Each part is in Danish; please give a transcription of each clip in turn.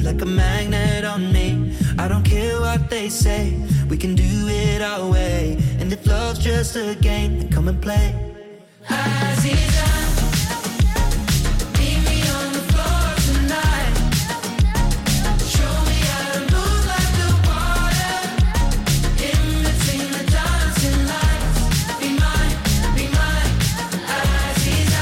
like a magnet on me. I don't care what they say, we can do it our way. And if love's just a game, then come and play. Aziza, meet me on the floor tonight. Show me how to move like the water in between the dancing lights. Be mine, Aziza.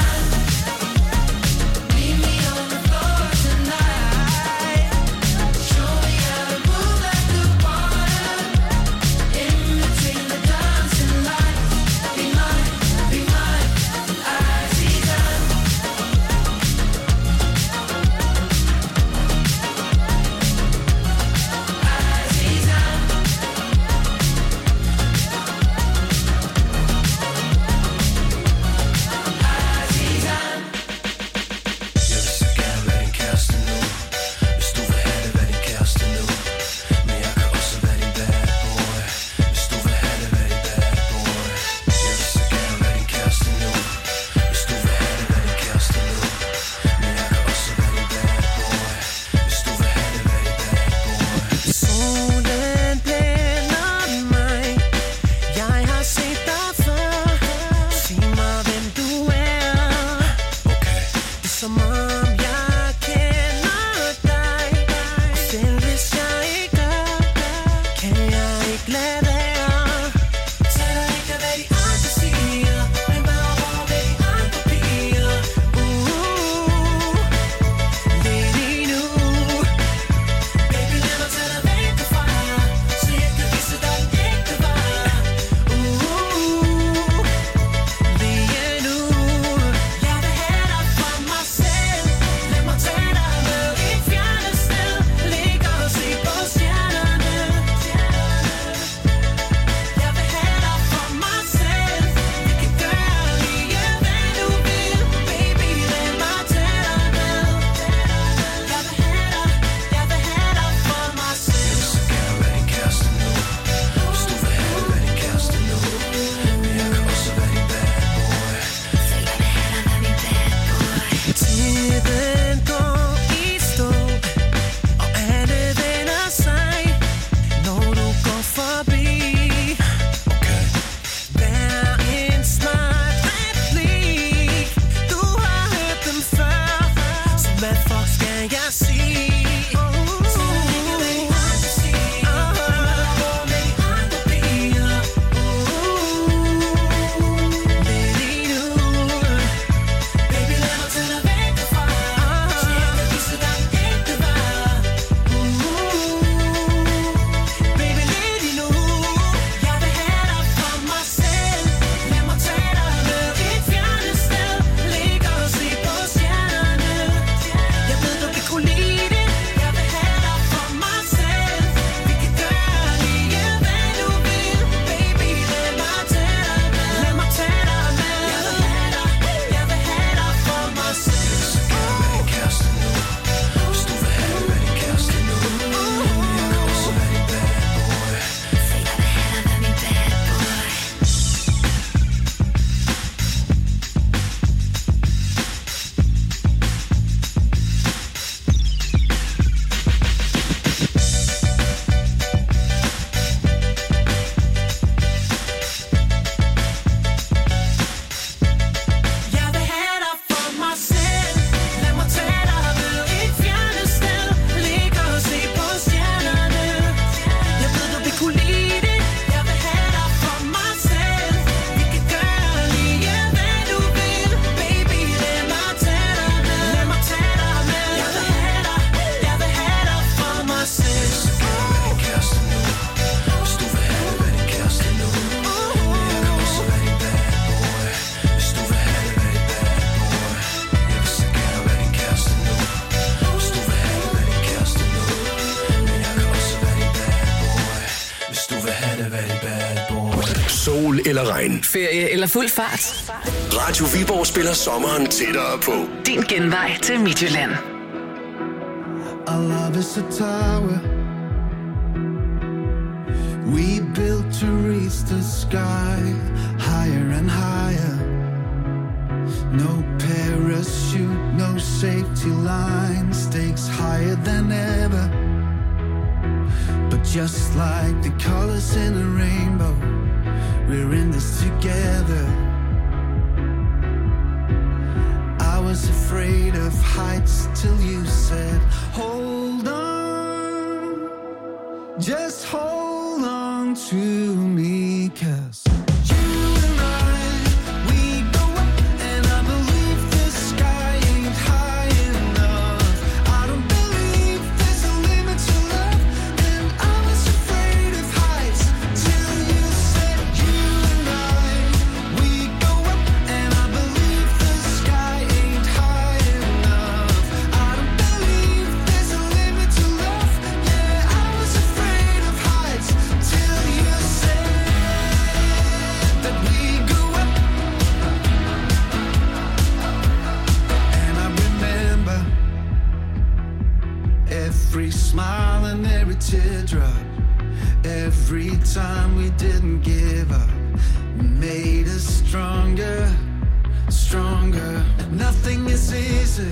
Meet me on the floor tonight. Show me how to move like the water in between the dancing lights. Be mine, Aziza. Aziza. Aziza. Jeg vil så gerne være din kæreste nu. Hvis du vil have det, vær din kæreste nu. Men jeg kan også være din bad boy. Hvis du vil have det, vær din bad boy. Jeg vil så gerne være din kæreste nu. Hvis du vil have det, vær din kæreste nu. Men jeg kan også være din bad boy. Hvis du vil have det, vær din bad boy. Solen blænder mig. Jeg har set dig før. Sig mig, hvem du er. Okay. Det er som om jeg kender dig. Og selv hvis jeg ikke gør, kan jeg ikke lade være. Taler ikke af, hvad de andre siger, men bare over, hvad de andre piger. Lady nu. Baby, lad mig tage dig væk derfra, så jeg kan vise dig den ægte vej. Lige nu. Jeg vil have dig for mig selv. Lad mig tage dig med et fjerne sted. Ligge og se på stjernerne. Jeg vil have dig for mig selv. Vi kan gøre lige hvad du vil. Baby, lad mig tage dig med. Jeg vil have dig for mig Jeg selv. vil så gerne være din kæreste nu. Hvis du vil have det, vær din kæreste nu. Men jeg kan også være din bad boy. Tiden går i stå, og alle vender sig, når du går forbi. Okay. Vær en smart replik. Du har hørt dem før, så hvad fuck skal jeg sige? Så længe hvad de andre siger, men bare hvor med de andre piger. Lady nu. Baby, lad mig tage dig væk derfra, så jeg kan vise dig den ægte vej. Baby, lady nu. Jeg vil have dig for mig selv. Lad mig tage dig med et fjerne sted. Ligge og se på stjernerne. Jeg ved, du vil kunne lide det. Jeg vil have dig for mig selv. Vi kan gøre lige hvad du vil. Baby, lad mig tage dig med. Lad mig tage dig med. Jeg vil have dig for mig selv. Jeg vil så gerne være din kæreste nu. Hvis du vil have det, vær din kæreste nu. Men jeg kan også være din bad boy. Jeg vil have dig for mig selv. Lad mig tage dig med et fjerne sted. Ligge og se på stjernerne. Jeg ved, du vil kunne lide det. Jeg vil have dig for mig selv. Vi kan gøre lige hvad du vil. Baby, lad mig tage dig med. Lad mig tage dig med. Jeg vil have dig for mig selv. Så gerne være din kæreste nu. Hvis du vil have det, vær din kæreste nu. Men jeg kan også være din bad boy. Hvis du vil have det, vær din bad boy. Jeg vil så gerne være din kæreste nu. Hvis du vil have det, vær din kæreste nu. Men jeg kan også være din bad boy. Hvis du vil have det, vær din bad boy. Sol eller regn. Ferie eller fuld fart. Radio Viborg spiller sommeren tættere på. Din genvej til Midtjylland. Our love is a tower we built to reach the sky, higher and higher. No parachute, no safety line, stakes higher than ever. But just like the colors in a rainbow, we're in this together. I was afraid of heights till you said, hold on, just hold on to me, 'cause you and I, we go up, and I believe the sky ain't high enough. I don't believe there's a limit to love, and I was afraid of heights till you said, you and I, we go up, and I believe the sky ain't high enough. I don't believe there's a limit to love. Yeah, I was afraid of heights till you said that we go up. And I remember every smile and every teardrop, every time we didn't give up, made us stronger, stronger. Nothing is easy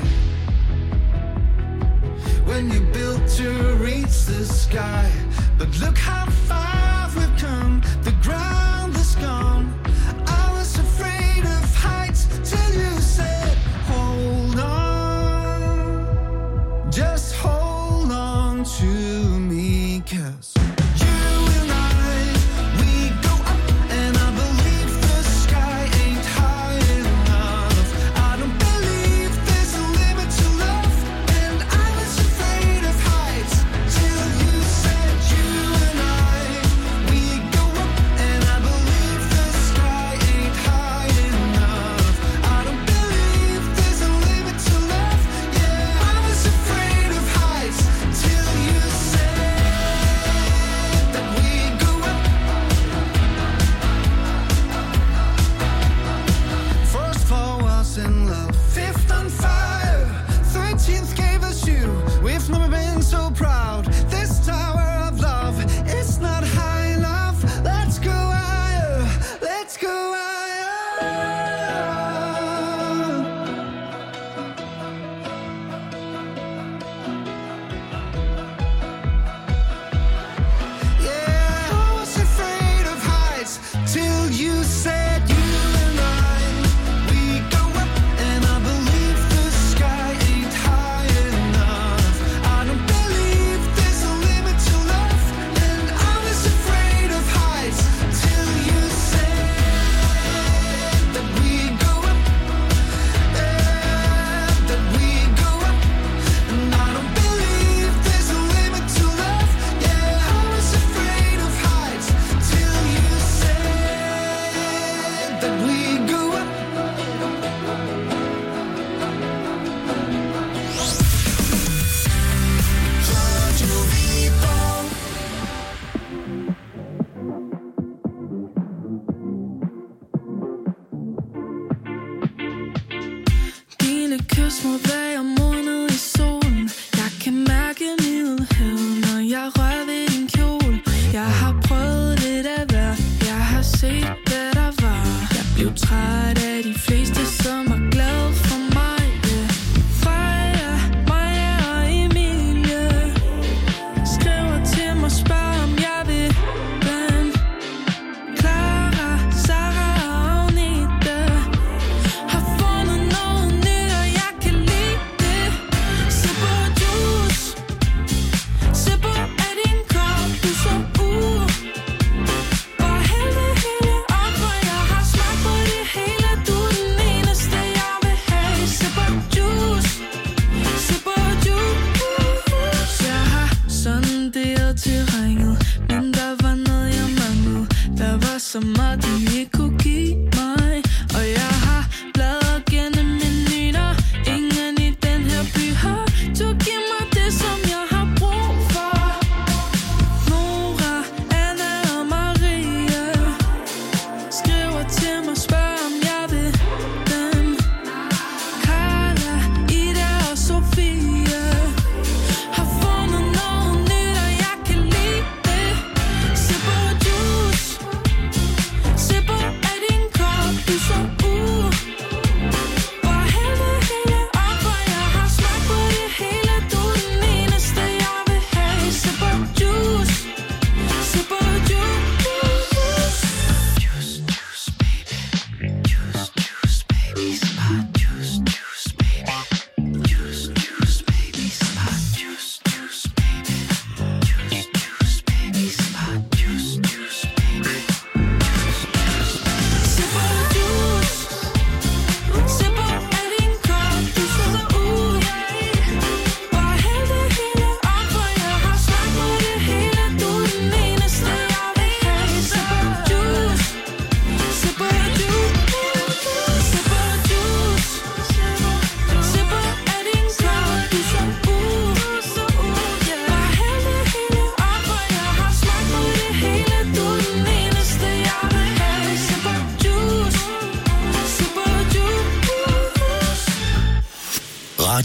when you build to reach the sky, but look how far we've come, the ground is gone. I was afraid of heights till you said, hold on, just hold on to me, 'cause you and I, we go up, and I believe the sky ain't high enough. I don't believe there's a limit to love, and I was afraid of heights till you said, you and I, we go up, and I believe the sky ain't high enough. I don't believe there's a limit to love. Yeah, I was afraid of heights till you said that we go up. First floor was in love, fifth on fire, 13th gave us you. We've never been so proud. This tower of love, it's not high enough. Let's go higher, let's go higher. Yeah, I was afraid of heights till you said, you and I, we go up, and I believe the sky ain't high enough. I don't believe there's a limit to love, and I was afraid of heights till you said that we go up, that we go up, and I don't believe there's a limit to love. Yeah, I was afraid of heights till you said that we go up. Radio Viborg. Dine kys må være modnet i solen. Jeg kan mærke middelhavet, når jeg rører ved din kjole. Jeg har prøvet lidt af hver, jeg har set hvad der var. Jeg blev træt af de fleste, som var glade for mig. Yeah. Freja, Maja og Emilie skriver til mig, spørger om jeg vil den. Clara, Sarah og Agnete har fundet noget nyt, og jeg kan lide det. Sipper juice, sipper af din kop, du så bare hæld det hele op, for jeg har smagt på det hele. Du er den eneste, jeg vil have. Sipper juice, sipper juice. Jeg har sonderet terrænet, men der var noget, jeg manglede. Der var så meget, de ikke kunne give mig, og jeg har bladret gennem menuer. Ingen i den her by har du giv mig det, som jeg har brug for. Nora, Anna og Maria skriver til mig, spørger om jeg vil dem. Carla, Ida og Sofia har fundet noget nyt, og jeg kan lide det. Sipper juice, sipper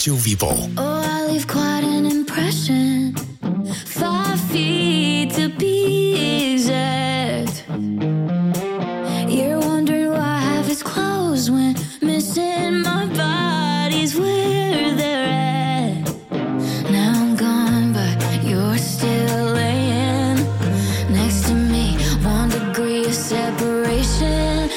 Radio Viborg. Oh, I leave quite an impression. 5 feet to be exact. You're wondering why half his clothes went missing. My body's where they're at. Now I'm gone, but you're still laying next to me. 1 degree of separation.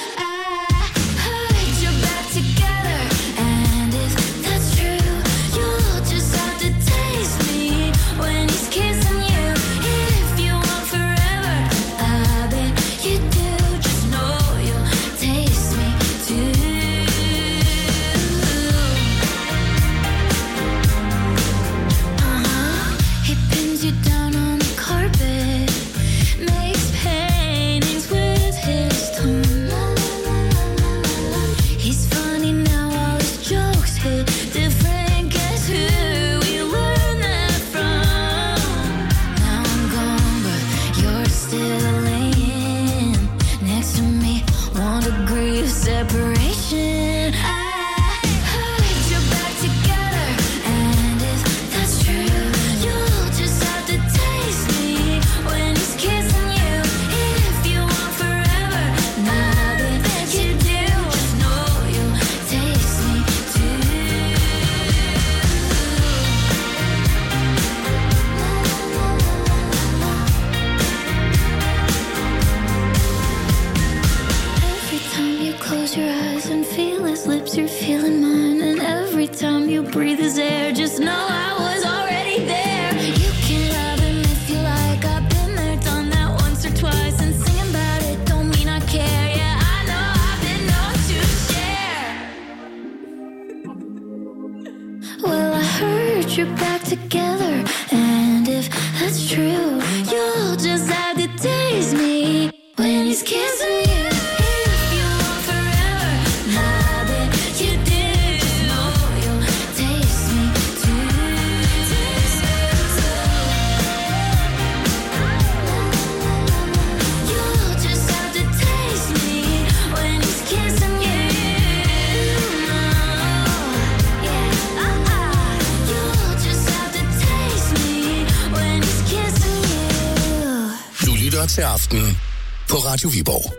Til aften på Radio Viborg.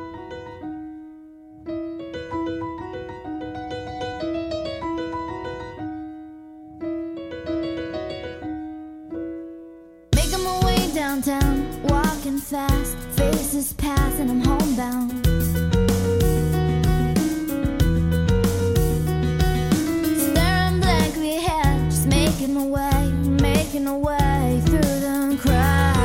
Making my way downtown, walking fast, faces pass and I'm homebound. Staring blankly ahead, just making my way through the crowd.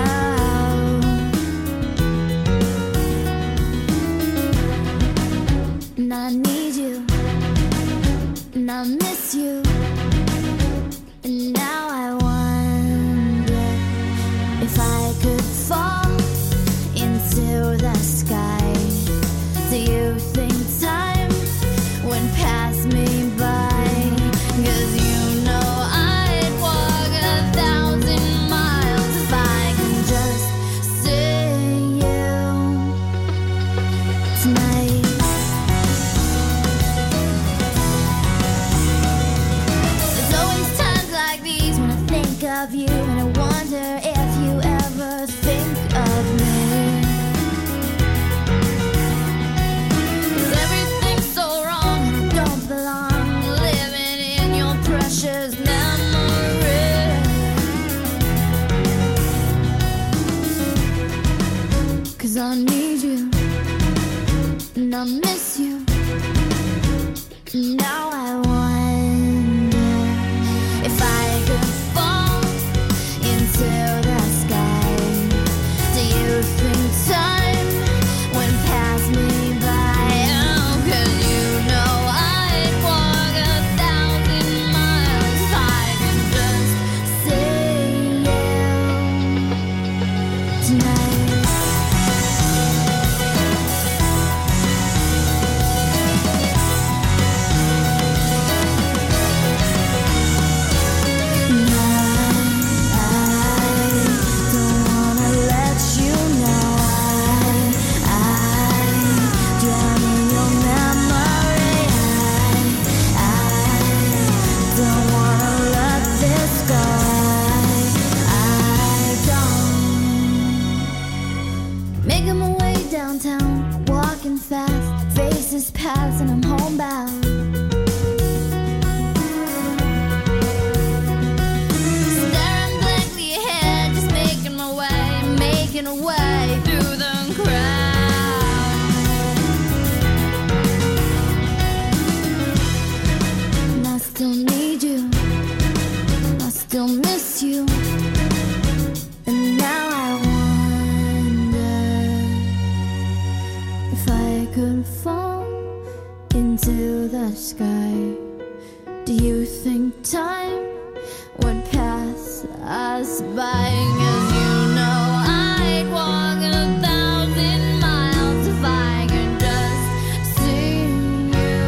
And I need you, and I miss you, and now I wonder if I could fall into the sky. Do you think time would pass me by? 'Cause you know I'd walk 1,000 miles if I can just see you tonight. Of you, and I wonder if you ever think of me. 'Cause everything's so wrong and I don't belong living in your precious memory. 'Cause I need you and I miss you, and now I wonder if I could into the sky. Do you think time would pass me by? Oh, 'cause you know I'd walk 1,000 miles if I could just see you tonight. you. And now I wonder if I could fall into the sky. Do you think time would pass us by? 'Cause you know I'd walk 1,000 miles if I could just see you.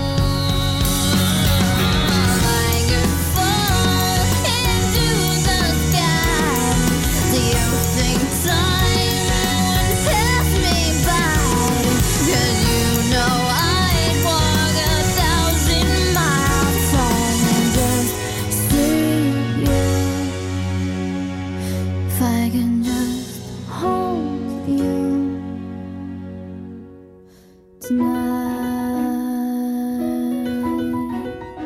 If I could fall into the sky, do you think time would pass me by? 'Cause you know I'd walk 1,000 miles if I could just see you. If I can just hold you tonight.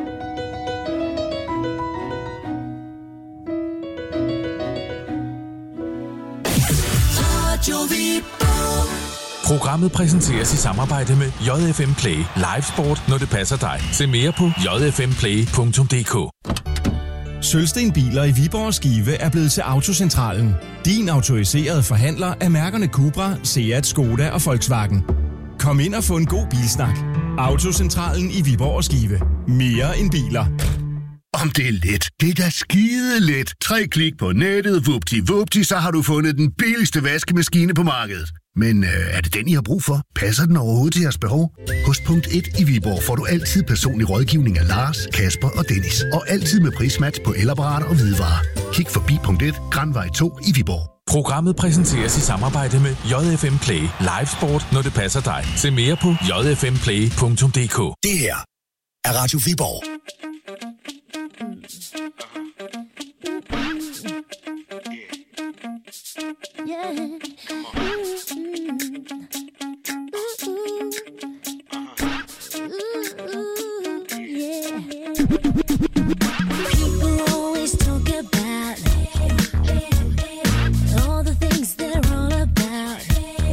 Radio Viborg. Programmet præsenteres i samarbejde med JFM Play. Live sport, når det passer dig. Se mere på jfmplay.dk. Sølvsten Biler i Viborg og Skive er blevet til Autocentralen. Din autoriserede forhandler af mærkerne Cupra, Seat, Skoda og Volkswagen. Kom ind og få en god bilsnak. Autocentralen i Viborg og Skive. Mere end biler. Om det er let. Det er da skide let. 3 klik på nettet, vupti, så har du fundet den billigste vaskemaskine på markedet. Men er det den, I har brug for? Passer den overhovedet til jeres behov? Hos Punkt 1 i Viborg får du altid personlig rådgivning af Lars, Kasper og Dennis. Og altid med prismatch på elapparater og hvidevarer. Kig forbi Punkt 1, Grandvej 2 i Viborg. Programmet præsenteres i samarbejde med JFM Play. Live sport, når det passer dig. Se mere på jfmplay.dk. Det her er Radio Viborg. People always talk about all the things they're all about.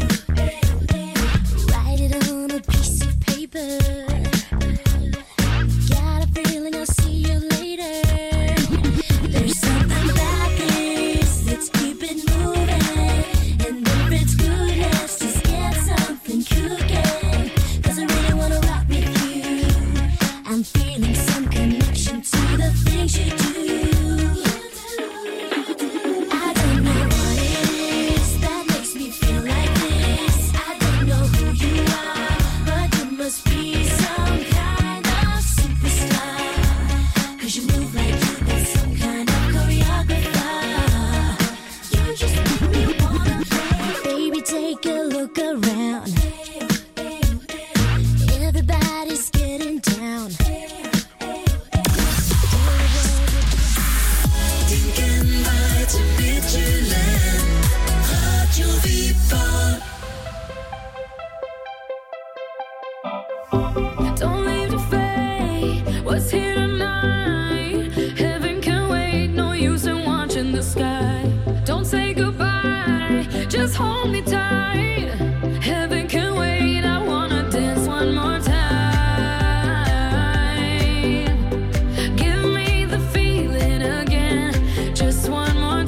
Write it on a piece of paper. Got a feeling I'll see you later. There's something about this that's keeping moving, and if it's goodness, just get something cooking. 'Cause I really wanna rock with you. I'm feeling some connection to the things you do. I don't know what it is that makes me feel like this. I don't know who you are, but you must be some kind of superstar. 'Cause you move like you've been some kind of choreographer. You just make me wanna play. Baby, take a look around. Everybody's getting down. Din genvej til Midtjylland. Radio Viborg. Don't leave to fade. What's here tonight? Heaven can wait. No use in watching the sky. Don't say goodbye. Just hold me tight. Heaven can wait. I wanna dance one more time. Give me the feeling again. Just one more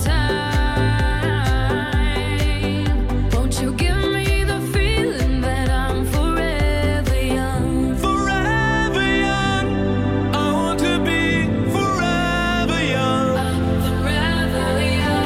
time. Won't you give me the feeling that I'm forever young? Forever young. I want to be forever young. I'm forever young.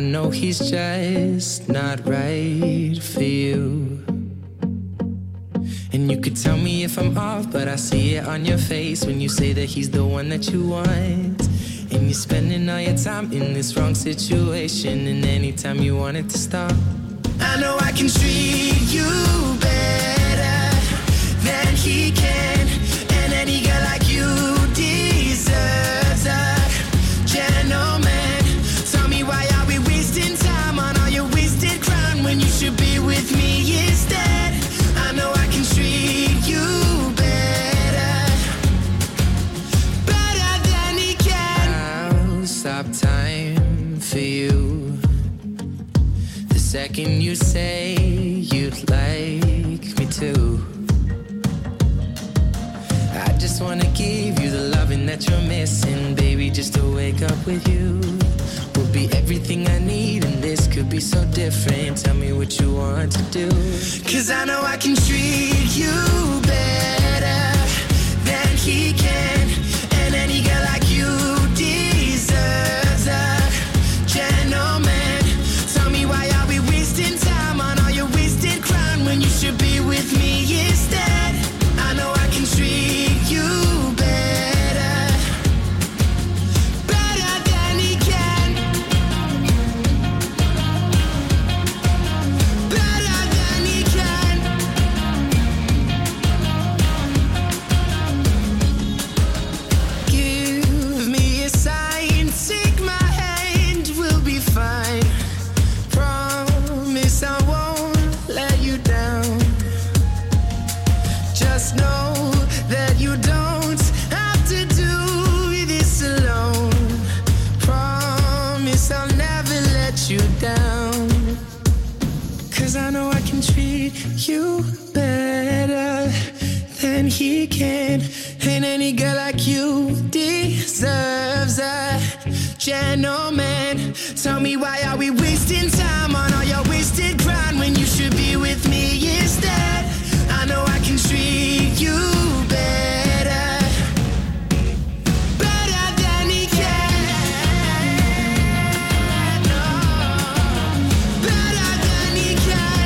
know he's just not right for you. And you could tell me if I'm off, but I see it on your face when you say that he's the one that you want. And you're spending all your time in this wrong situation, and anytime you want it to stop, I know I can treat you better than he can. And any girl like you deserves a gentleman. Tell me, why are we wasting time on all your wasted crown when you should be with me instead? I know I can treat you better, better than he can. I'll stop time for you the second you say you'd like me to. I just wanna give you the loving that you're missing, baby. Just to wake up with you will be everything I need, and this could be so different. Tell me what you want to do, 'cause I know I can treat you better than he can. And any girl like you deserves a gentleman. Tell me, why are we wasting time on all your wasted crown when you should be with me instead? I know I can treat you better, better than he can, better than he can. Give me a sign, take my hand, we'll be fine. Promise I won't let you down. Just know that you don't have to do this alone. Promise I'll never let you down, 'cause I know I can treat you better than he can. And any girl like you deserves a gentleman. Tell me, why are we wasting time on all your wasted grind when you should be with me instead? I know I can treat you better, better than he can. No, better than he can,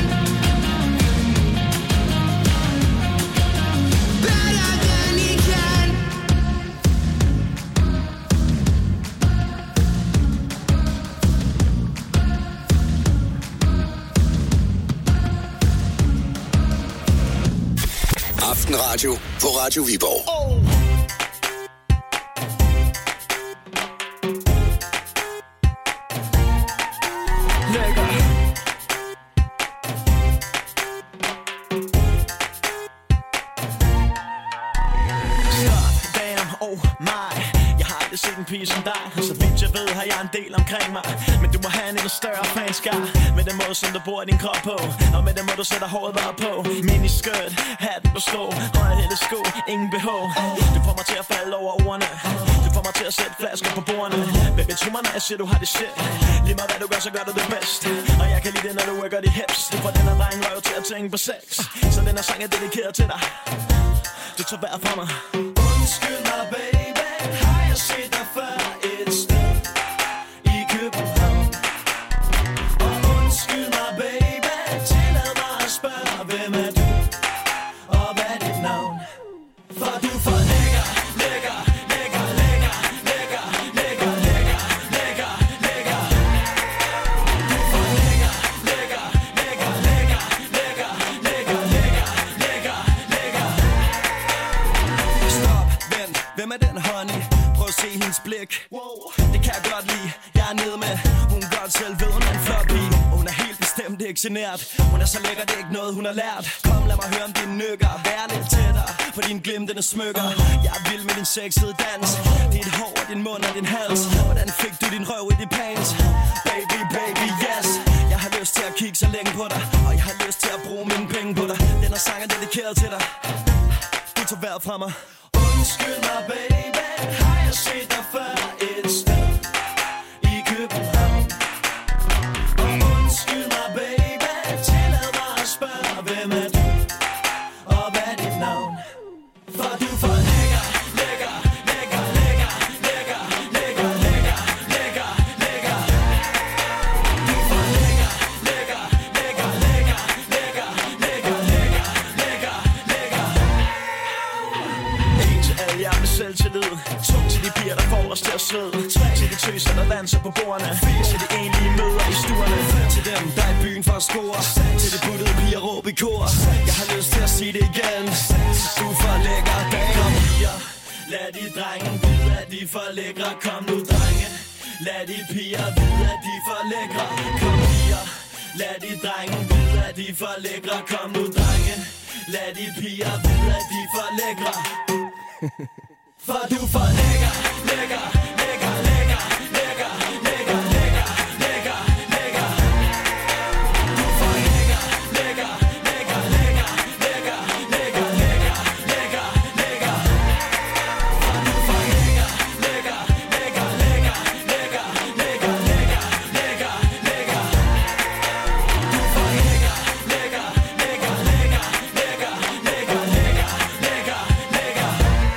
better than he can. Aftenradio på Radio Viborg. Set en pige som dig, så vidt jeg ved har jeg en del omkring mig. Men du må have en endnu større fanskar, med den måde som du bruger din krop på, og med den måde du sætter håret bare på. Miniskirt, hatten på strå, høje hætte sko, ingen BH. Du får mig til at falde over ordene, du får mig til at sætte flasker på bordene. Baby, tro mig når jeg siger du har det shit. Lige meget hvad du gør, så gør du det bedst. Og jeg kan lide det når du worker dit hips. Du får den her dreng røv til at tænke på sex, så den her sang er dedikeret til dig. Du tager vejret fra mig. Undskyld mig baby, har jeg set dig før et sted i København? Og undskyld mig baby, tillad mig at spørge, hvem er du, og hvad er dit navn? For du er for lækker, lækker, lækker, lækker, lækker, lækker, lækker, lækker, lækker. Du er for lækker, lækker, lækker, lækker, lækker, lækker, lækker, lækker, lækker. Stop, vent, hvem er den honey? Prøv at se hendes blik. Det kan jeg godt lide, jeg er nede med. Hun godt selv ved, hun er en flot pige. Og hun er helt bestemt ikke genert. Hun er så lækker, det er ikke noget, hun har lært. Kom, lad mig høre om dine nykker. Vær lidt tættere på din glimtende smykker. Jeg er vild med din sexede dans. Dit hår og din mund og din hals. Hvordan fik du din røv i de pants? Baby, baby, yes. Jeg har lyst til at kigge så længe på dig, og jeg har lyst til at bruge mine penge på dig. Den her sang er dedikeret til dig. Du tager vejret fra mig. Undskyld mig baby, har jeg set dig før et sted i København? Og undskyld mig baby, tillad mig at spørge, hvem er du, og hvad er dit navn? For du er for lækker, lækker, lækker, lækker, lækker, lækker, lækker, lækker, lækker. os til at svede. Til de tøser, der danser på bordene. Til de enlige møder i stuerne. Til dem, der er i byen for at score. Til de puttede piger råb i kor. Jeg har lyst til at sige det igen. Du er for lækker, dame. Kom piger, lad de drenge vide, at de er for lækre. Kom nu, drenge. Lad de piger vide, at de er for lækre. Kom piger, lad de drenge vide, at de er for lækre. Kom nu, drenge. Lad de piger vide, at de er for lækre. For du er for lækker, lækker, lækker, lækker, lækker, lækker, lækker, lækker, lækker. Du er for lækker, lækker, lækker, lækker, lækker, lækker, lækker, lækker, lækker. For du er for lækker, lækker, lækker, lækker, lækker, lækker, lækker, lækker, lækker. Du er for lækker, lækker, lækker, lækker, lækker, lækker, lækker, lækker, lækker.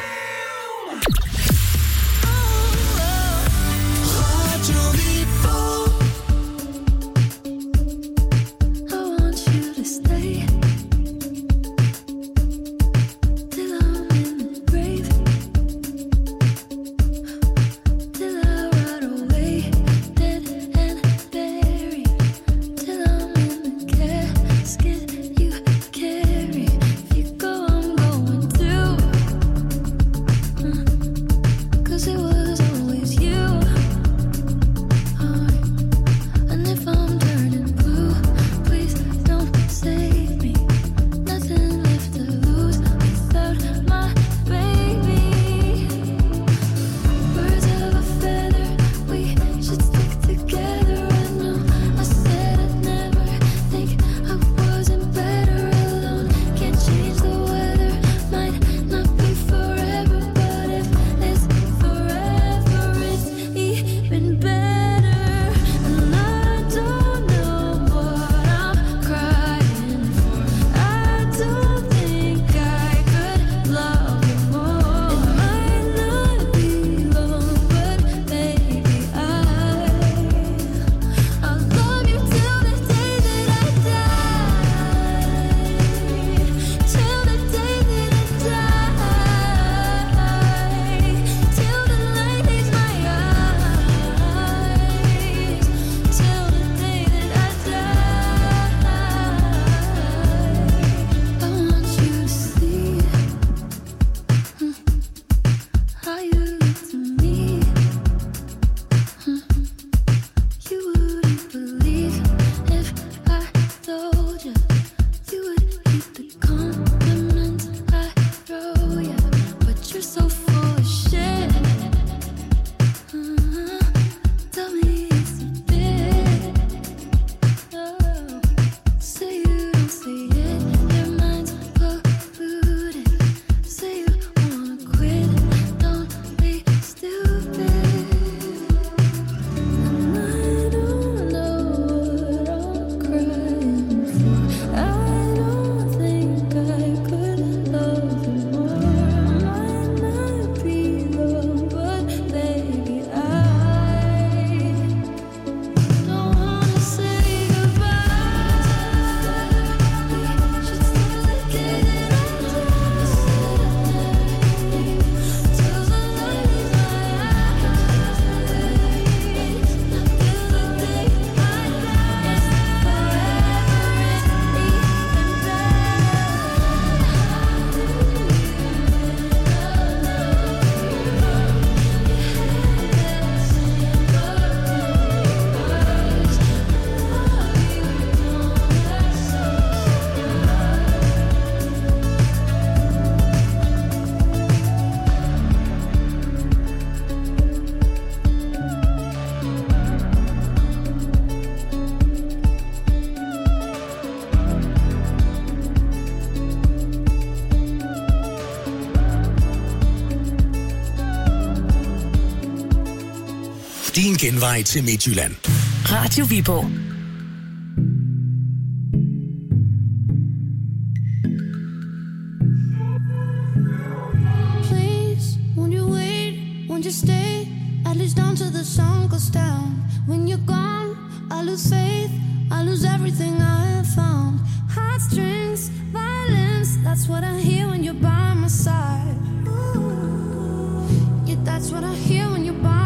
Din genvej til Midtjylland. Radio Viborg. Please, won't you wait? Won't you stay? At least until the sun goes down. When you're gone, I lose faith. I lose everything I have found. Heartstrings, violence. That's what I hear when you're by my side. Yeah, that's what I hear when you're by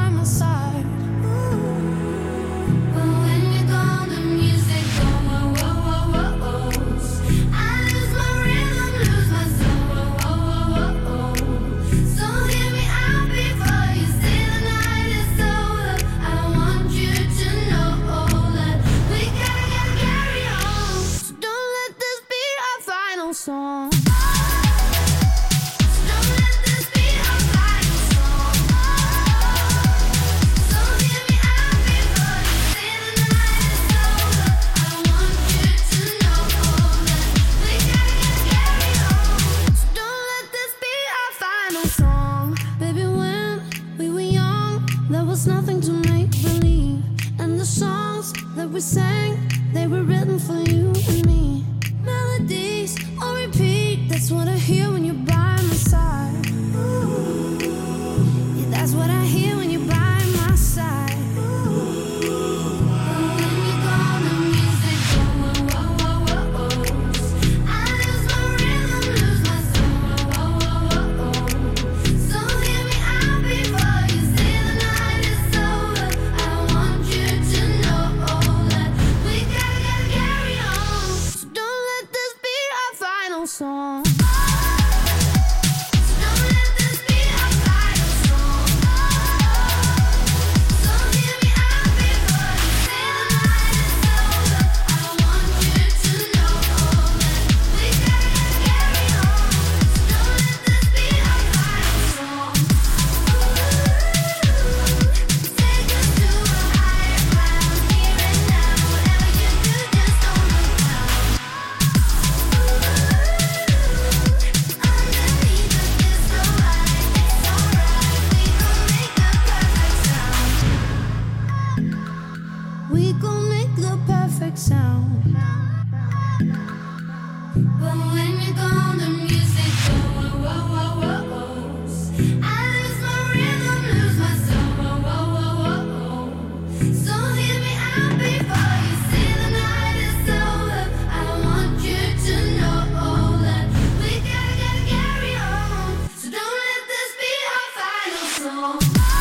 final song. We gon' make the perfect sound. But when you're gone, the music goes. I lose my rhythm, lose my soul. So hear me out before you say the night is over. I want you to know that we gotta carry on. So don't let this be our final song.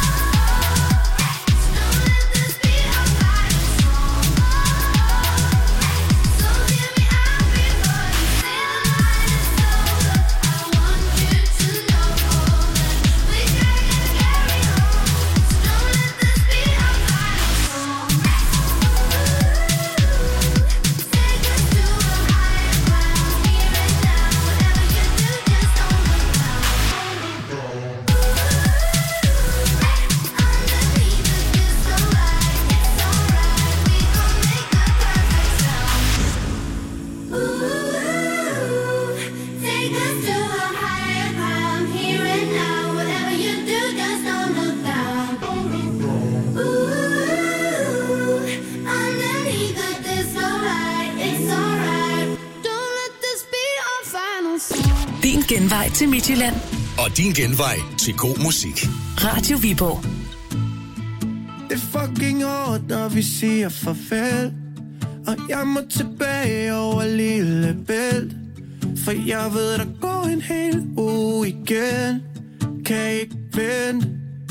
Din genvej til Midtjylland. Og din genvej til god musik. Radio Viborg. Det er fucking hårdt, når vi siger farvel. Og jeg må tilbage over Lillebælt. For jeg ved, der går en hel uge igen. Kan ikke vente.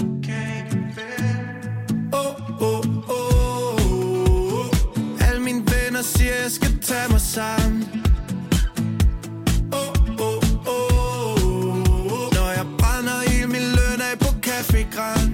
Alle mine venner siger, jeg skal tage mig sammen. Når jeg brænder hele min løn af på Café Grand.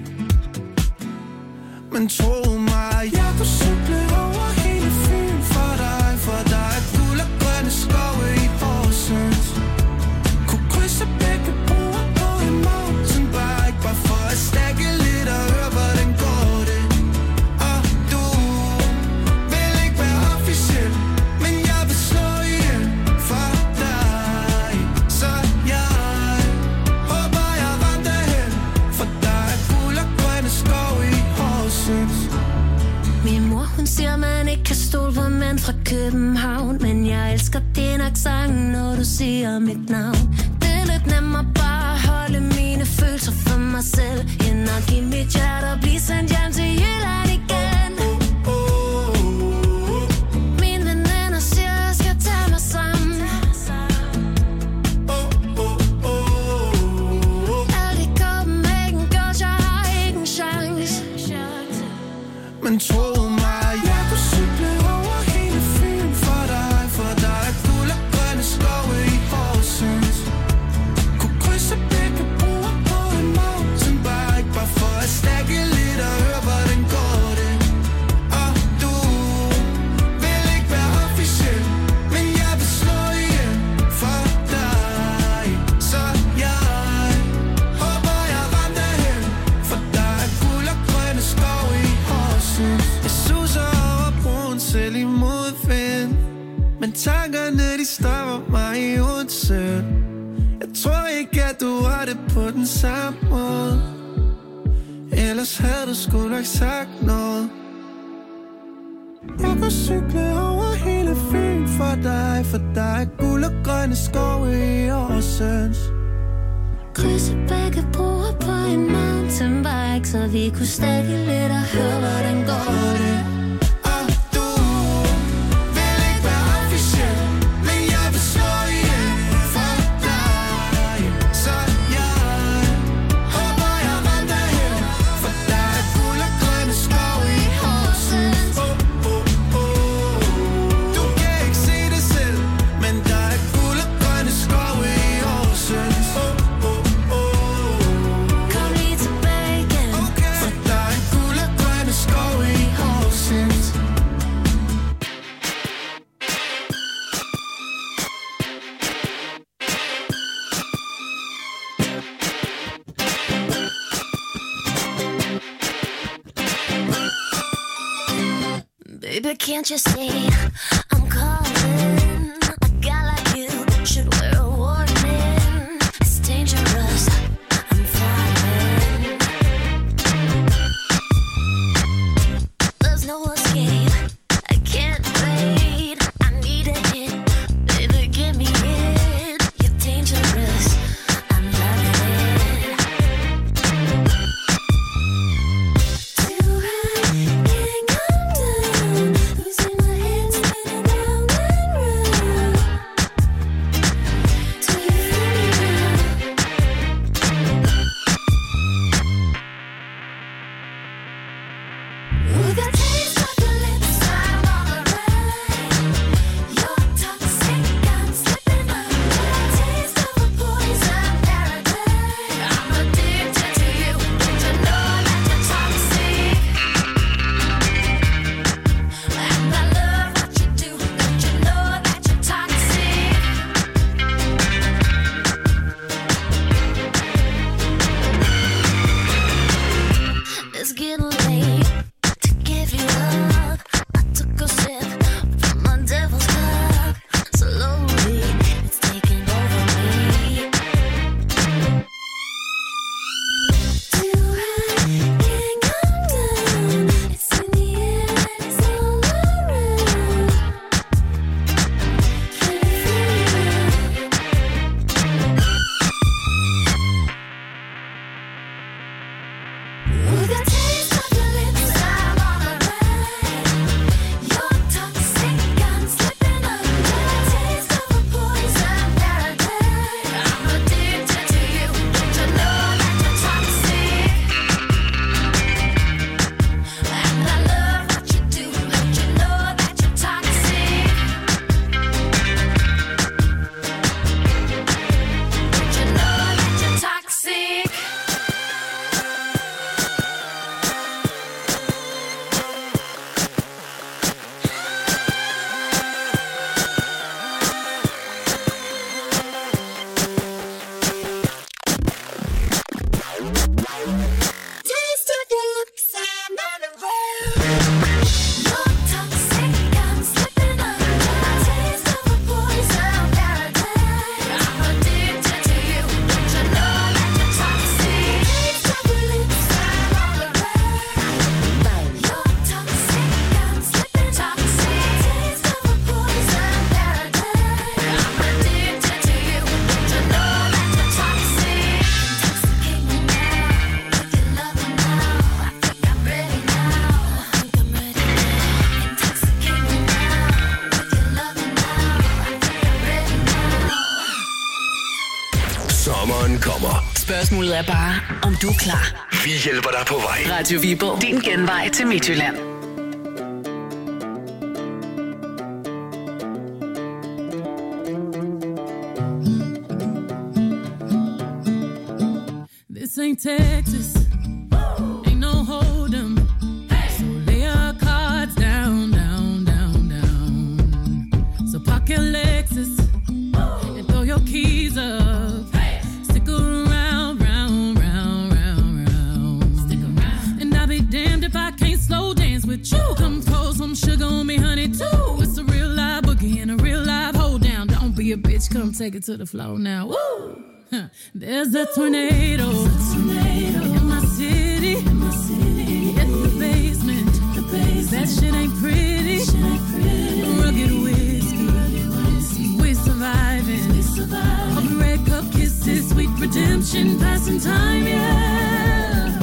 Men tro mig, jeg kunne cykle over hele Fyn for dig. For der er guld og grønne skove i Horsens. Kunne krydse begge broer på en mountainbike. Bare for at stække lidt og høre, hvordan går det. Og du vil ikke være officiel, men jeg vil slå ihjel for dig. Så jeg håber, jeg ramte hen. For der er guld og grønne skove i Horsens. Min mor, hun siger, man ikke kan stole på mænd fra København. Men jeg elsker din accent, når du siger mit navn. Det er lidt nemmere bare at holde mine følelser for mig selv, end at give mit hjerte og blive sendt hjem til Jylland igen. Mine veninder siger, jeg skal tage mig sammen. Alt i Copenhagen girls, jeg har ikke en chance. Men tro mig, jeg kunne cykle over hele Fyn for dig. For der er guld og grønne skove i Horsens. Kunne krydse begge broer på en mountainbike. Bare for at stække lidt og høre, hvordan går det. Og du vil ikke være officiel, men jeg vil slå ihjel for dig. Så jeg håber, jeg ramte hen. For der er guld og grønne skove i Horsens. Jeg suser over broen selv i modvind, men tankerne de stopper mig i Odense. Jeg tror ikke, at du har det på den samme måde. Ellers havde du sgu nok sagt noget. Jeg kunne cykle over hele Fyn for dig. For der er guld og grønne skove i Horsens. Krydse begge broer på en mountainbike, så vi kunne stække lidt og høre, hvordan går det. Og du vil ikke være officiel, men jeg vil slå ihjel for dig. Så jeg håber, jeg ramte hen. For der er guld og grønne skove i Horsens. Du kan ikke se det selv, men der er guld og grønne Can't you see I'm calling? A guy like you should wear a warning. It's dangerous. I'm falling. There's no escape. I can't wait. I need a hit. Baby, give me it. You're dangerous. I'm loving it. Too high, can't come down. Losing my head, spinning round and round. Do you feel me now? With a taste of your lips, I'm all around. You're toxic, I'm slipping under. Taste of a poison paradise. I'm addicted to you. Don't you know that you're toxic? And I love what you do. Don't you know that you're toxic? It's getting late to give you up. I took a sip from my devil's cup. Slowly, it's taking over me. Too high, can't come down. It's in the air and it's all around. Can you feel me? With a taste of your lips, I'm all around. You're toxic, I'm slipping under. Taste of a poison paradise. I'm addicted to you. Don't you know that you're toxic? And I love what you do. Don't you know that you're toxic? Don't you know that you're toxic? Taste of your lips, I'm on the road. You're toxic, I'm slipping under. Taste of a poison paradise. I'm addicted to you. Don't you know that you're toxic? Taste of your lips, I'm all around. You're toxic, I'm slipping toxic. Taste of a poison paradise. I'm addicted to you. Don't you know that you're toxic? Intoxicate me now with your loving now. I think I'm ready now. I think I'm ready now. Intoxicate me now with your loving now. I think I'm ready now. Sommeren kommer. Spørgsmålet er bare, om du er klar. Vi hjælper dig på vej. Radio Viborg. Din genvej til Midtjylland. This ain't Texas. Ain't no hold'em. So lay your cards down, down, down, down. So park your Lexus and throw your keys up. Stick around, round, round, round, round. Stick around. And I'll be damned if I can't slow dance with you. Come pour some sugar on me, honey, too. It's a real live boogie and a real live hold down. Don't be a bitch, come take it to the floor now. Woo! Huh. There's a tornado in my city. Hit the basement. That shit ain't pretty. Rugged whiskey. We're surviving. All the red cup kisses, sweet redemption, passing time, yeah.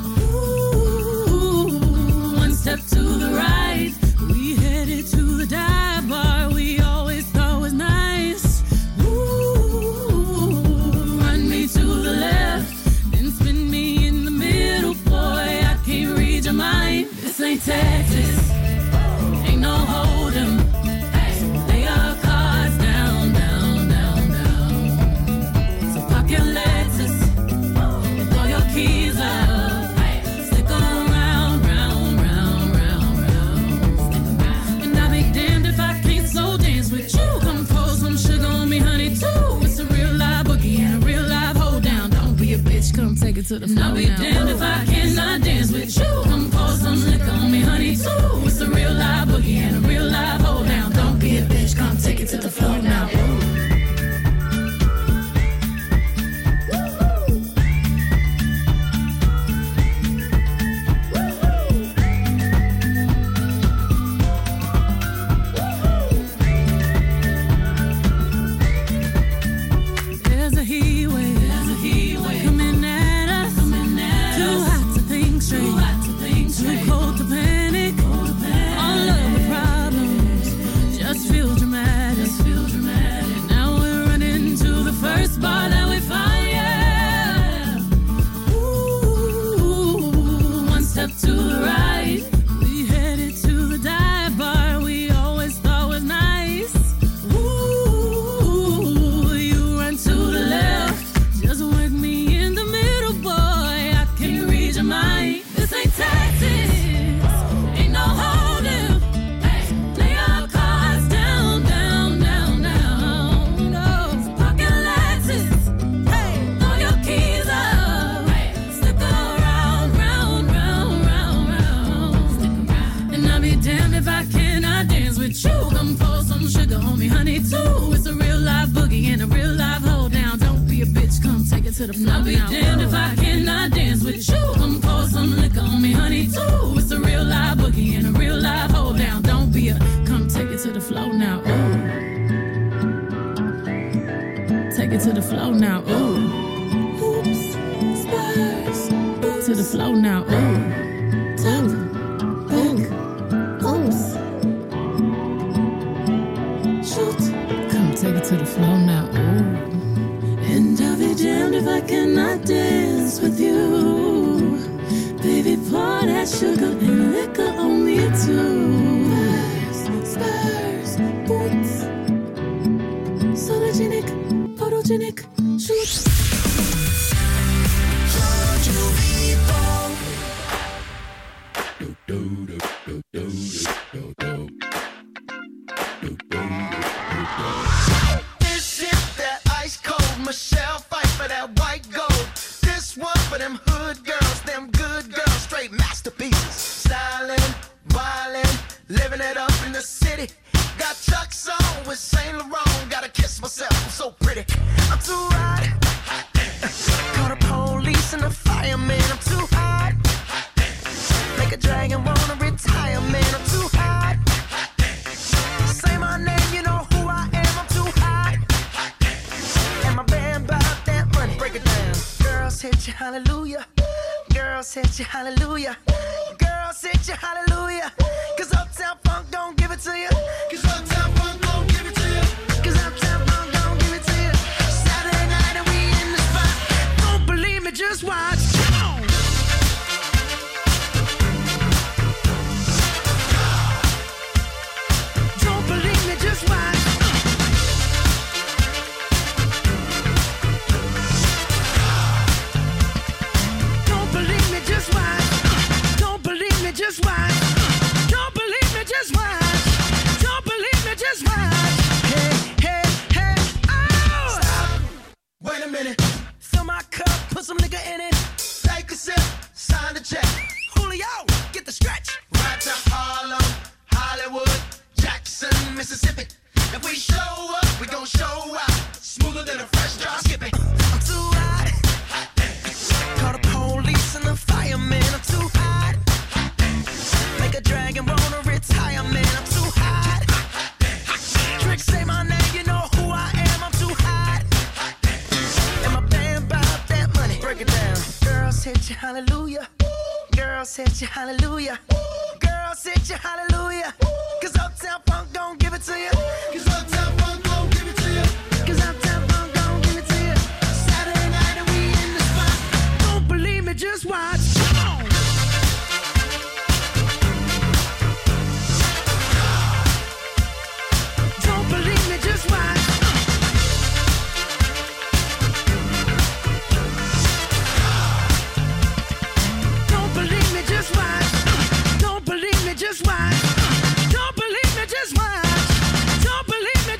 Ooh, one step to the right. We headed to the dive bar we always thought was nice. Run me to the left, then spin me in the middle, boy. I can't read your mind. This ain't Texas, ain't no hold'em. So lay your cards down, down, down, down. So park your Lexus and throw your keys up. Stick around, round, round, round, round. And I'll be damned if I can't slow dance with you. Come pour some sugar on me, honey, too. It's a real live boogie and a real live hold down. Don't be a bitch, come take it to the floor. I'll be damned if I cannot dance with you. Come pour some liquor on me, honey, too. It's a real live boogie boogie and a real live hold down. Don't be a bitch, come take it to the floor now. There's a heat wave coming at us. Too hot to think straight, too cold to panic. All of the problems just feel dramatic. Now we're running to the first bar that we find. Yeah. Ooh, one step to the right. We headed to the dive bar we always thought was nice. Ooh, you run to the left. Just work me in the middle, boy. I can read your mind. This ain't taxes. Ain't no holding. Lay our cards down, down, down, down. No pocket Lexus. Throw your keys up. Stick around, round, round, round, round. And I'll be damned if I cannot dance with you. Come pour some sugar on me, honey, too. It's a real live boogie and a real live hold down. Don't be a bitch, come take it to the floor. I'll be damned if I cannot dance with you. Come pour some liquor on me, honey, too. It's a real live boogie and a real live hold down. Don't be a, come take it to the floor now. Ooh. Take it to the floor now. Ooh. Hoops, spurs, to the floor now. Ooh. Top, back, oops. Shoot, come take it to the floor now. Ooh. And I'll be damned if I cannot dance with you. Baby, pour that sugar and liquor on me too. Spurs, boots, sologenic, photogenic, shoot. This is that ice cold Michelle fight for that white gold. This one for them hood girls, them good girls, straight masterpieces. Styling, wildin', living it up in the city. Got Chuck's on with Saint Laurent. Gotta kiss myself, I'm so pretty. I'm too hot. Call the police and the fireman. I'm too hot. Make a dragon wanna retire, man. I'm too hot. Say my name, you know who I am. I'm too hot. And my band bought that money. Break it down. Girls hit you, hallelujah. Girls hit you, hallelujah. Girls hit you, hallelujah. Cause Uptown Funk don't give it to you. Cause Uptown Funk don't give it to you. Cause Uptown Funk don't give it to you. Saturday night and we in the spot. Don't believe me, just watch. Come on. Don't believe me, just watch. Don't believe me, just watch. Don't believe me, just watch. Don't believe me, just watch. Don't believe me, just watch. Hey, hey, hey, oh! Stop. Wait a minute. Fill my cup, put some nigga in it. Take a sip, sign the check. Julio, get the stretch. Right to Harlem, Hollywood, Jackson, Mississippi. If we show up, we gon' show out. Smoother than a fresh drop skipping. I'm too hot. Call the police and the fireman. I'm too hot. Make a dragon wanna retire, man. I'm too hot. Trick, say my name, you know who I am. I'm too hot. And my band bought that money. Break it down. Girls hit you, hallelujah. Girls hit you, hallelujah. Girls hit you, hallelujah. Cause Uptown Funk don't give it to you. Cause Uptown Funk don't give it to you. Cause Uptown Funk don't give it to you. Saturday night and we in the spot. Don't believe me, just watch. Come on. Don't believe me, just watch. Don't believe me, just watch. Don't believe me, just watch. Don't believe me, just watch. Don't believe me,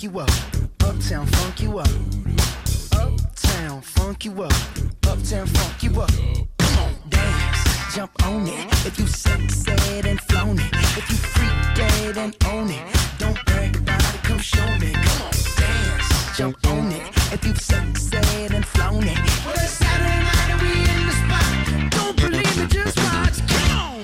you up. Uptown funk you up. Uptown funk you up. Uptown funk you up. Come on, dance, jump on it. If you sexed and flown it. If you freak dead and own it. Don't brag about it, come show me. Come on, dance, jump on it. If you sexed and flown it. Well, it's Saturday night and we in the spot. Don't believe me, just watch. Come on.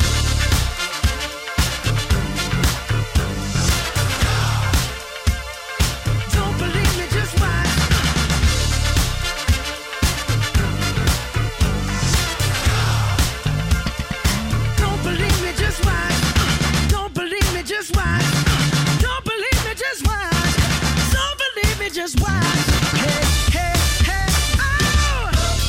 Don't believe me, just watch. Don't believe me, just watch. Don't believe me, just watch. Don't believe me, just watch. Don't believe me, just watch. Hey, hey, hey, oh!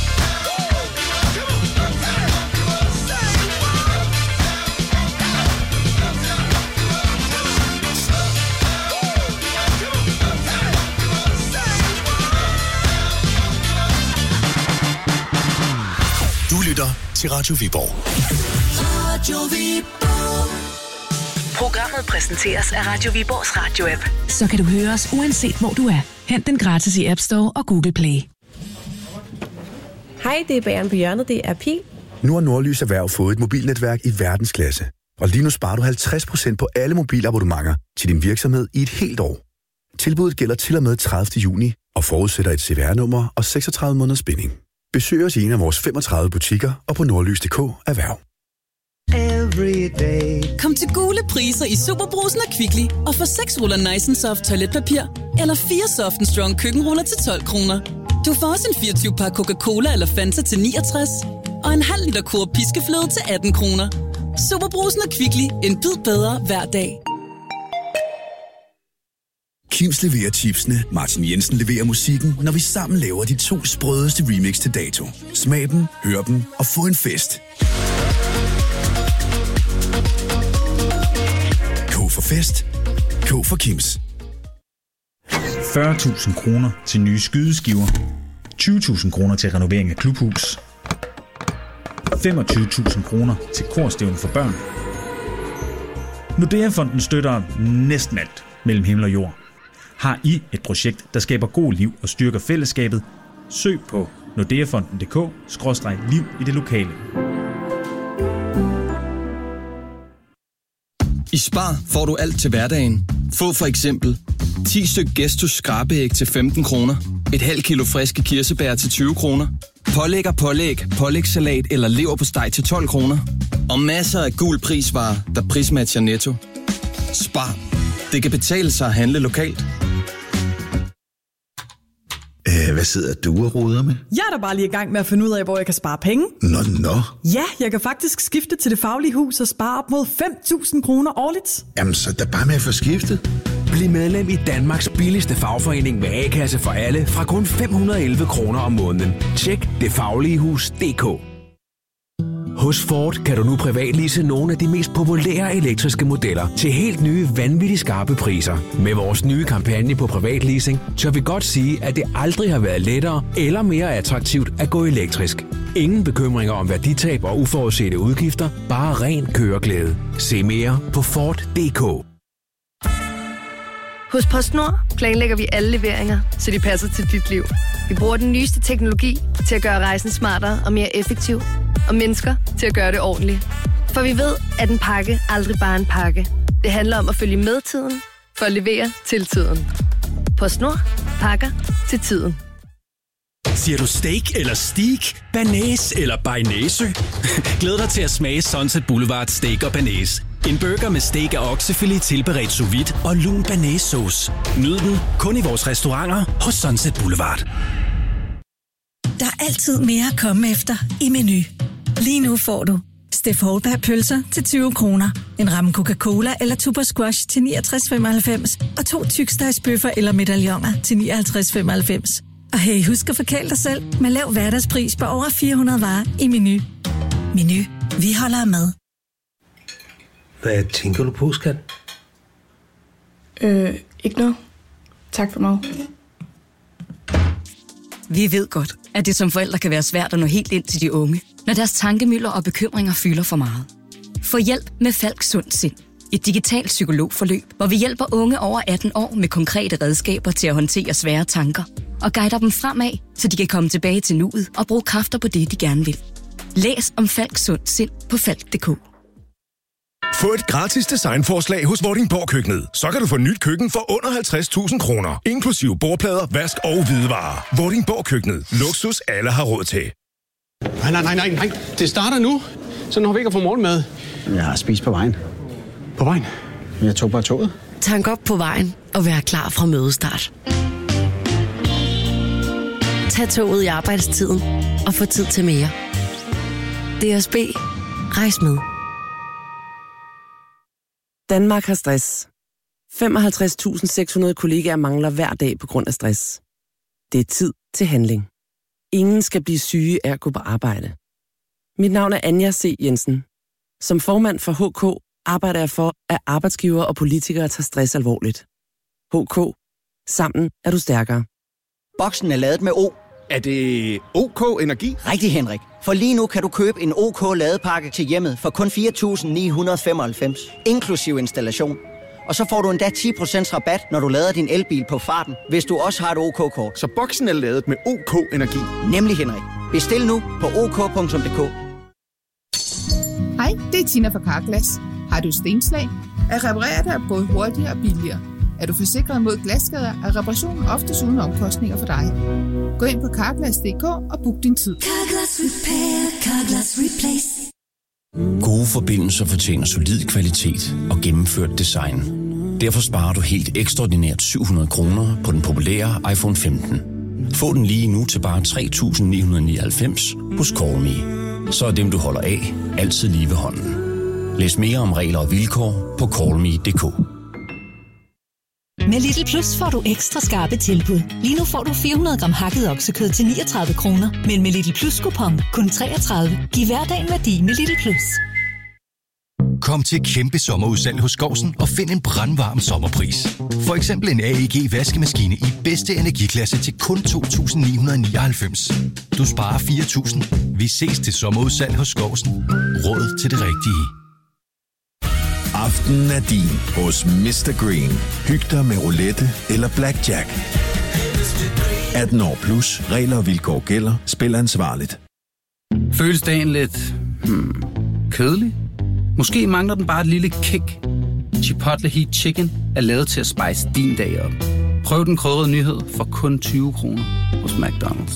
Du lytter til Radio Viborg. Radio Viborg. Programmet præsenteres af Radio Viborgs radio-app. Så kan du høre os uanset hvor du er. Hent den gratis i App Store og Google Play. Hej, det er Bageren på hjørnet. Det er Pil. Nu har Nordlys Erhverv fået et mobilnetværk i verdensklasse. Og lige nu sparer du 50% på alle mobilabonnementer til din virksomhed i et helt år. Tilbuddet gælder til og med 30. juni og forudsætter et CVR-nummer og 36 måneders binding. Besøg os i en af vores 35 butikker og på nordlys.dk Erhverv. Kom til gule priser i Superbrusen og Kvickly og få 6 ruller Nice & Soft toiletpapir eller 4 Soft & Strong køkkenruller til 12 kroner. Du får også en 24-pakke Coca-Cola eller Fanta til 69 og en halv liter kur piskefløde til 18 kroner. Superbrusen og Kvickly. En bid bedre hver dag. Kims leverer chipsene, Martin Jensen leverer musikken, når vi sammen laver de 2 sprødeste remix til dato. Smag dem, hør dem og få en fest. K for fest. K for Kims. 40.000 kroner til nye skydeskiver. 20.000 kroner til renovering af klubhus. 25.000 kroner til korstævne for børn. Nordea-fonden støtter næsten alt mellem himmel og jord. Har I et projekt, der skaber god liv og styrker fællesskabet? Søg på nordeafonden.dk/liv i det lokale. I Spar får du alt til hverdagen. Få for eksempel 10 styk Gestus skrabeæg til 15 kroner, et halvt kilo friske kirsebær til 20 kroner, pålægssalat eller leverpostej til 12 kroner, og masser af gul prisvarer, der prismatcher Netto. Spar. Det kan betale sig at handle lokalt. Hvad sidder du og roder med? Jeg er da bare lige i gang med at finde ud af, hvor jeg kan spare penge. Nå. Ja, jeg kan faktisk skifte til Det Faglige Hus og spare op mod 5.000 kroner årligt. Jamen, så er der bare med at få skiftet. Bliv medlem i Danmarks billigste fagforening med A-kasse for alle fra kun 511 kroner om måneden. Tjek detfagligehus.dk. Hos Ford kan du nu privatlease nogle af de mest populære elektriske modeller til helt nye, vanvittigt skarpe priser. Med vores nye kampagne på privatleasing, tør vi godt sige, at det aldrig har været lettere eller mere attraktivt at gå elektrisk. Ingen bekymringer om værditab og uforudsete udgifter, bare ren køreglæde. Se mere på Ford.dk. Hos PostNord planlægger vi alle leveringer, så de passer til dit liv. Vi bruger den nyeste teknologi til at gøre rejsen smartere og mere effektiv, og mennesker til at gøre det ordentligt. For vi ved, at en pakke aldrig bare er en pakke. Det handler om at følge med tiden, for at levere til tiden. PostNord. Pakker til tiden. Siger du steak eller steak? Banæs eller bearnaise? Glæd dig til at smage Sunset Boulevard Steak og Banæs. En burger med steak af oksefilet tilberedt sous vide og lun banæssauce. Nyd den kun i vores restauranter hos Sunset Boulevard. Der er altid mere at komme efter i Menu. Lige nu får du Steff Holberg pølser til 20 kroner, en ramme Coca-Cola eller Tuborg Squash til 69,95 og 2 tykstegsbøffer eller medaljoner til 59,95. Og hey, husk at forkæle dig selv med lav hverdagspris på over 400 varer i Menu. Menu. Vi holder med. Hvad tænker du på, skat? Ikke noget. Tak for mig. Vi ved godt, at det som forældre kan være svært at nå helt ind til de unge, når deres tankemylder og bekymringer fylder for meget. Få hjælp med Falk Sund Sind. Et digitalt psykologforløb, hvor vi hjælper unge over 18 år med konkrete redskaber til at håndtere svære tanker. Og guider dem fremad, så de kan komme tilbage til nuet og bruge kræfter på det, de gerne vil. Læs om Falks Sund Sind på falk.dk. Få et gratis designforslag hos Vordingborg Køkkenet. Så kan du få nyt køkken for under 50.000 kroner. Inklusive bordplader, vask og hvidevarer. Vordingborg Køkkenet. Luksus alle har råd til. Nej. Det starter nu. Så når vi ikke har fået morgenmad. Jeg har spist på vejen. På vejen? Jeg tog bare toget. Tank op på vejen og vær klar fra mødestart. Tag toget i arbejdstiden og få tid til mere. DSB. Rejs med. Danmark har stress. 55.600 kollegaer mangler hver dag på grund af stress. Det er tid til handling. Ingen skal blive syge af at gå på arbejde. Mit navn er Anja C. Jensen. Som formand for HK arbejder jeg for, at arbejdsgivere og politikere tager stress alvorligt. HK. Sammen er du stærkere. Boksen er ladet med O. Er det OK Energi? Rigtig, Henrik. For lige nu kan du købe en OK ladepakke til hjemmet for kun 4.995, inklusiv installation. Og så får du endda 10% rabat, når du lader din elbil på farten, hvis du også har et OK-kort. Så boksen er ladet med OK Energi? Nemlig, Henrik. Bestil nu på ok.dk. Hej, det er Tina fra Carglass. Har du stenslag? At reparere det er både hurtigere og billigere. Er du forsikret mod glasskader, er reparationen oftest uden omkostninger for dig. Gå ind på Carglass.dk og book din tid. Carglass Repair, Carglass Replace. Gode forbindelser fortjener solid kvalitet og gennemført design. Derfor sparer du helt ekstraordinært 700 kroner på den populære iPhone 15. Få den lige nu til bare 3.999 hos CallMe. Så er dem, du holder af, altid lige ved hånden. Læs mere om regler og vilkår på callme.dk. Med Lidl Plus får du ekstra skarpe tilbud. Lige nu får du 400 gram hakket oksekød til 39 kroner. Men med Lidl Plus-kupon kun 33. Giv hverdagen værdi med Lidl Plus. Kom til kæmpe sommerudsalg hos Skousen og find en brandvarm sommerpris. For eksempel en AEG vaskemaskine i bedste energiklasse til kun 2.999. Du sparer 4.000. Vi ses til sommerudsalg hos Skousen. Råd til det rigtige. Aftenen er din hos Mr. Green. Hyg dig med roulette eller blackjack. 18 år plus. Regler og vilkår gælder. Spil ansvarligt. Føles dagen lidt kedelig? Måske mangler den bare et lille kick. Chipotle Heat Chicken er lavet til at spice din dag op. Prøv den krydrede nyhed for kun 20 kroner hos McDonald's.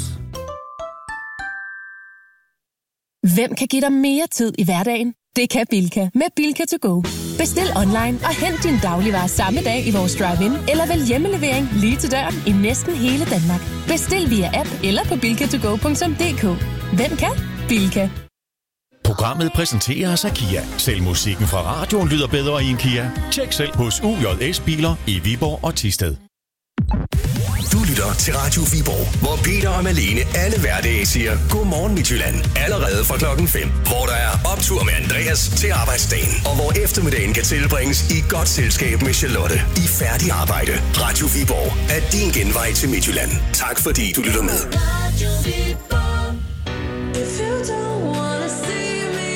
Hvem kan give dig mere tid i hverdagen? Det kan Bilka med Bilka to go. Bestil online og hent din dagligvarer samme dag i vores drive-in, eller vælg hjemmelevering lige til døren i næsten hele Danmark. Bestil via app eller på bilkatogo.dk. Hvem kan? Bilka. Programmet præsenteres af Kia. Selv musikken fra radioen lyder bedre i en Kia. Tjek selv hos UJS Biler i Viborg og Thisted. Du lytter til Radio Viborg, hvor Peter og Malene alle hverdage siger Godmorgen Midtjylland. Allerede fra klokken 5, hvor der er optur med Andreas til arbejdsdagen. Og hvor eftermiddagen kan tilbringes i godt selskab med Charlotte i færdig arbejde. Radio Viborg er din genvej til Midtjylland. Tak fordi du lytter med. Radio Viborg. If you don't wanna see me,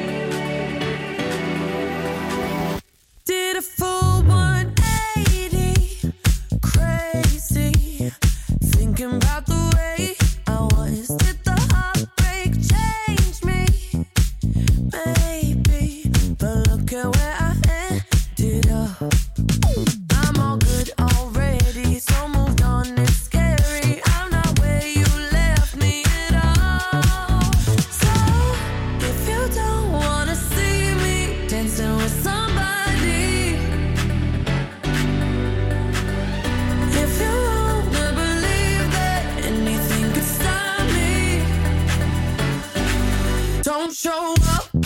did a full 180, crazy, thinking about the way I was. Did the heartbreak change me? Maybe, but look at where I ended up. I'm all good already, so moved on, it's scary. I'm not where you left me at all. So, if you don't wanna see me dancing with somebody, if you wanna believe that anything could stop me, don't show up.